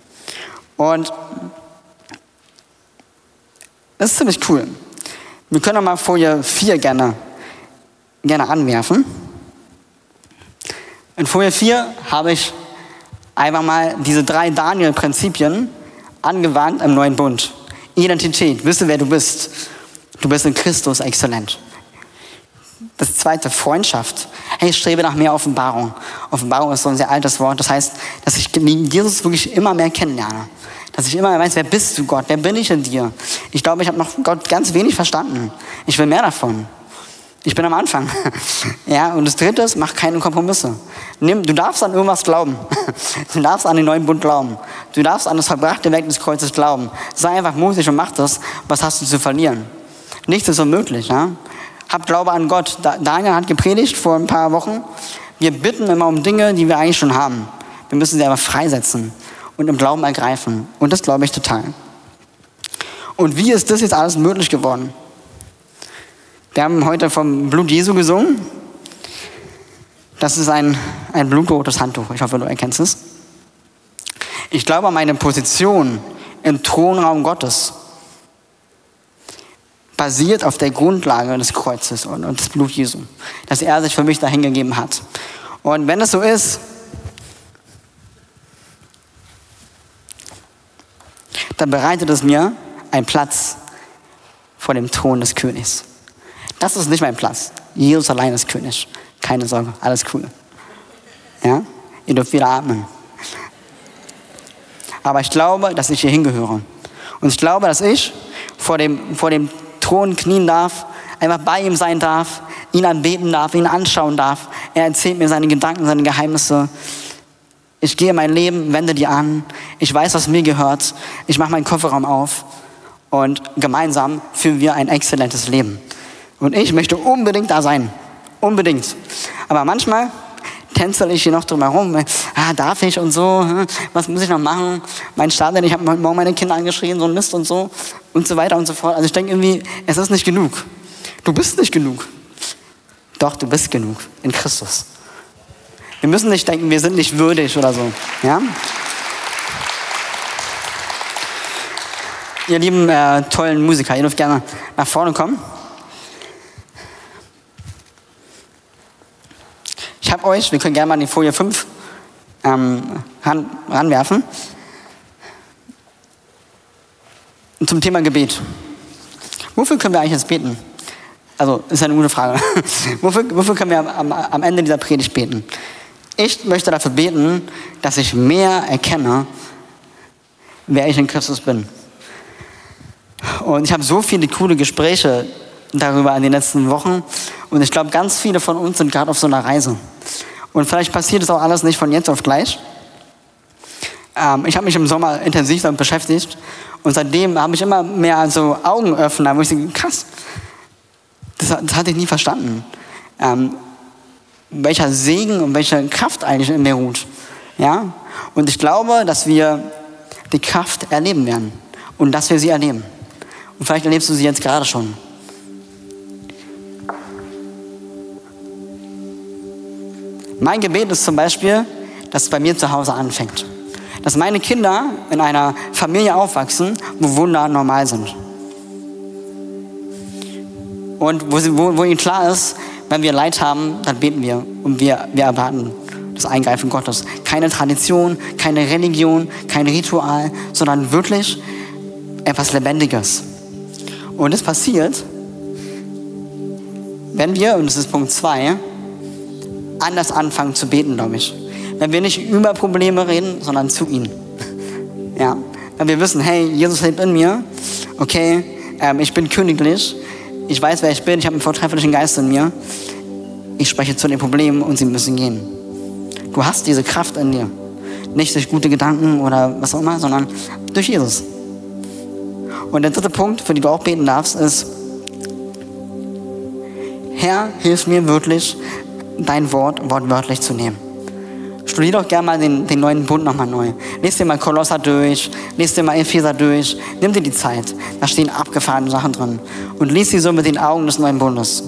Und das ist ziemlich cool. Wir können auch mal Folie vier gerne, gerne anwerfen. In Folie vier habe ich einfach mal diese drei Daniel-Prinzipien angewandt im neuen Bund. Identität, wisse, wer du bist. Du bist in Christus exzellent. Das zweite, Freundschaft. Hey, ich strebe nach mehr Offenbarung. Offenbarung ist so ein sehr altes Wort. Das heißt, dass ich Jesus wirklich immer mehr kennenlerne. Dass ich immer mehr weiß, wer bist du, Gott? Wer bin ich in dir? Ich glaube, ich habe noch Gott ganz wenig verstanden. Ich will mehr davon. Ich bin am Anfang. Ja, und das dritte ist, mach keine Kompromisse. Nimm, du darfst an irgendwas glauben. Du darfst an den neuen Bund glauben. Du darfst an das verbrachte Werk des Kreuzes glauben. Sei einfach mutig und mach das. Was hast du zu verlieren? Nichts ist unmöglich. Ja? Hab Glaube an Gott. Daniel hat gepredigt vor ein paar Wochen. Wir bitten immer um Dinge, die wir eigentlich schon haben. Wir müssen sie aber freisetzen und im Glauben ergreifen. Und das glaube ich total. Und wie ist das jetzt alles möglich geworden? Wir haben heute vom Blut Jesu gesungen. Das ist ein, ein blutrotes Handtuch. Ich hoffe, du erkennst es. Ich glaube an meine Position im Thronraum Gottes basiert auf der Grundlage des Kreuzes und, und des Blut Jesu, dass er sich für mich dahingegeben hat. Und wenn es so ist, dann bereitet es mir einen Platz vor dem Thron des Königs. Das ist nicht mein Platz. Jesus allein ist König. Keine Sorge, alles cool. Ja? Ihr dürft wieder atmen. Aber ich glaube, dass ich hier hingehöre. Und ich glaube, dass ich vor dem, vor dem Thron knien darf, einfach bei ihm sein darf, ihn anbeten darf, ihn anschauen darf. Er erzählt mir seine Gedanken, seine Geheimnisse. Ich gehe mein Leben, wende die an. Ich weiß, was mir gehört. Ich mache meinen Kofferraum auf. Und gemeinsam führen wir ein exzellentes Leben. Und ich möchte unbedingt da sein. Unbedingt. Aber manchmal tänzel ich hier noch drum herum. Ah, darf ich und so? Was muss ich noch machen? Mein Starter, ich habe heute Morgen meine Kinder angeschrien, so ein Mist und so. Und so weiter und so fort. Also ich denke irgendwie, es ist nicht genug. Du bist nicht genug. Doch, du bist genug. In Christus. Wir müssen nicht denken, wir sind nicht würdig oder so. Ja? Ihr lieben, äh, tollen Musiker, ihr dürft gerne nach vorne kommen. Ich habe euch, wir können gerne mal die Folie fünf ähm, ran, ranwerfen. Und zum Thema Gebet. Wofür können wir eigentlich jetzt beten? Also, ist ja eine gute Frage. wofür, wofür können wir am, am Ende dieser Predigt beten? Ich möchte dafür beten, dass ich mehr erkenne, wer ich in Christus bin. Und ich habe so viele coole Gespräche darüber in den letzten Wochen. Und ich glaube, ganz viele von uns sind gerade auf so einer Reise. Und vielleicht passiert es auch alles nicht von jetzt auf gleich. Ähm, ich habe mich im Sommer intensiv damit beschäftigt. Und seitdem habe ich immer mehr so Augenöffner, wo ich denke, krass, das, das hatte ich nie verstanden. Ähm, welcher Segen und welche Kraft eigentlich in mir ruht. Ja? Und ich glaube, dass wir die Kraft erleben werden. Und dass wir sie erleben. Und vielleicht erlebst du sie jetzt gerade schon. Mein Gebet ist zum Beispiel, dass es bei mir zu Hause anfängt. Dass meine Kinder in einer Familie aufwachsen, wo Wunder normal sind. Und wo, sie, wo, wo ihnen klar ist, wenn wir Leid haben, dann beten wir. Und wir, wir erwarten das Eingreifen Gottes. Keine Tradition, keine Religion, kein Ritual, sondern wirklich etwas Lebendiges. Und das passiert, wenn wir, und das ist Punkt zwei, anders anfangen zu beten, glaube ich. Wenn wir nicht über Probleme reden, sondern zu ihnen. Ja? Wenn wir wissen, hey, Jesus lebt in mir, okay, ähm, ich bin königlich, ich weiß, wer ich bin, ich habe einen vortrefflichen Geist in mir, ich spreche zu den Problemen und sie müssen gehen. Du hast diese Kraft in dir. Nicht durch gute Gedanken oder was auch immer, sondern durch Jesus. Und der dritte Punkt, für den du auch beten darfst, ist, Herr, hilf mir wirklich, dein Wort wortwörtlich zu nehmen. Studier doch gerne mal den, den neuen Bund nochmal neu. Lies dir mal Kolosser durch, lies dir mal Epheser durch, nimm dir die Zeit. Da stehen abgefahrene Sachen drin. Und lies sie so mit den Augen des neuen Bundes.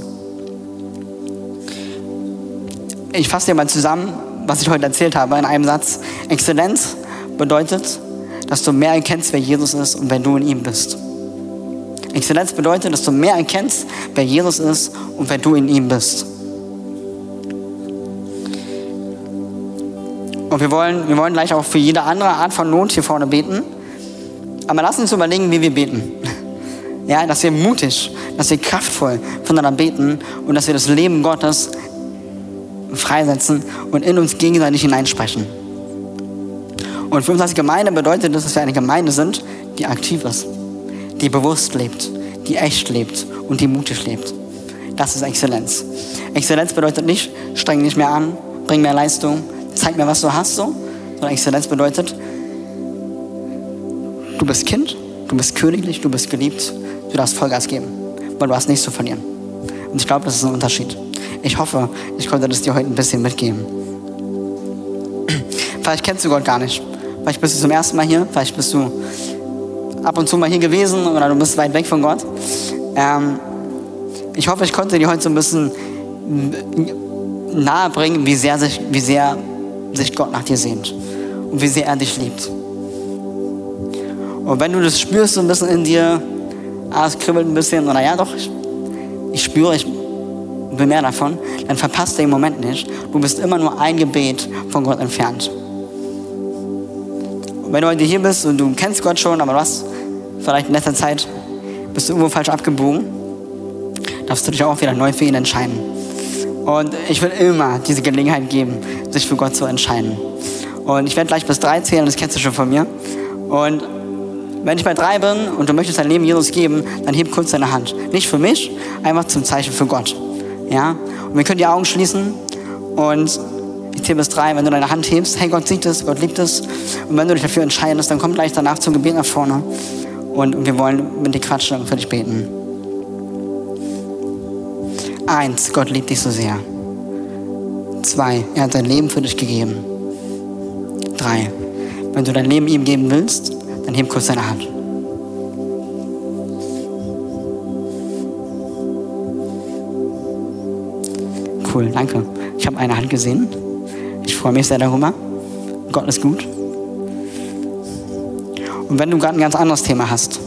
Ich fasse dir mal zusammen, was ich heute erzählt habe, in einem Satz. Exzellenz bedeutet, dass du mehr erkennst, wer Jesus ist und wer du in ihm bist. Exzellenz bedeutet, dass du mehr erkennst, wer Jesus ist und wer du in ihm bist. Und wir wollen, wir wollen gleich auch für jede andere Art von Not hier vorne beten. Aber lass uns überlegen, wie wir beten. Ja, dass wir mutig, dass wir kraftvoll voneinander beten und dass wir das Leben Gottes freisetzen und in uns gegenseitig hineinsprechen. Und für uns als Gemeinde bedeutet das, dass wir eine Gemeinde sind, die aktiv ist, die bewusst lebt, die echt lebt und die mutig lebt. Das ist Exzellenz. Exzellenz bedeutet nicht, streng dich mehr an, bring mehr Leistung, zeig mir, was du hast, so. Sondern Exzellenz bedeutet, du bist Kind, du bist königlich, du bist geliebt, du darfst Vollgas geben, weil du hast nichts zu verlieren. Und ich glaube, das ist ein Unterschied. Ich hoffe, ich konnte das dir heute ein bisschen mitgeben. Vielleicht kennst du Gott gar nicht. Vielleicht bist du zum ersten Mal hier, vielleicht bist du ab und zu mal hier gewesen oder du bist weit weg von Gott. Ähm, ich hoffe, ich konnte dir heute so ein bisschen nahe bringen, wie sehr sich, wie sehr sich Gott nach dir sehnt und wie sehr er dich liebt. Und wenn du das spürst so ein bisschen in dir, ah, es kribbelt ein bisschen, oder ja doch, ich, ich spüre, ich will mehr davon, dann verpasst den Moment nicht. Du bist immer nur ein Gebet von Gott entfernt. Und wenn du heute hier bist und du kennst Gott schon, aber du hast vielleicht in letzter Zeit, bist du irgendwo falsch abgebogen, darfst du dich auch wieder neu für ihn entscheiden. Und ich will immer diese Gelegenheit geben, sich für Gott zu entscheiden. Und ich werde gleich bis drei zählen, das kennst du schon von mir. Und wenn ich bei drei bin und du möchtest dein Leben Jesus geben, dann heb kurz deine Hand. Nicht für mich, einfach zum Zeichen für Gott. Ja? Und wir können die Augen schließen und ich zähle bis drei. Wenn du deine Hand hebst, hey, Gott sieht es, Gott liebt es. Und wenn du dich dafür entscheidest, dann komm gleich danach zum Gebet nach vorne. Und wir wollen mit dir quatschen und für dich beten. Eins, Gott liebt dich so sehr. Zwei, er hat sein Leben für dich gegeben. Drei, wenn du dein Leben ihm geben willst, dann heb kurz deine Hand. Cool, danke. Ich habe eine Hand gesehen. Ich freue mich sehr darüber. Gott ist gut. Und wenn du gerade ein ganz anderes Thema hast,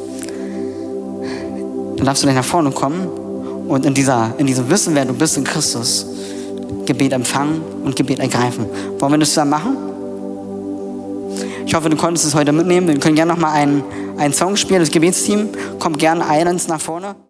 dann darfst du gleich nach vorne kommen und in, dieser, in diesem Wissen, wer du bist in Christus, Gebet empfangen und Gebet ergreifen. Wollen wir das zusammen machen? Ich hoffe, du konntest es heute mitnehmen. Wir können gerne noch mal einen, einen Song spielen. Das Gebetsteam kommt gerne eilends nach vorne.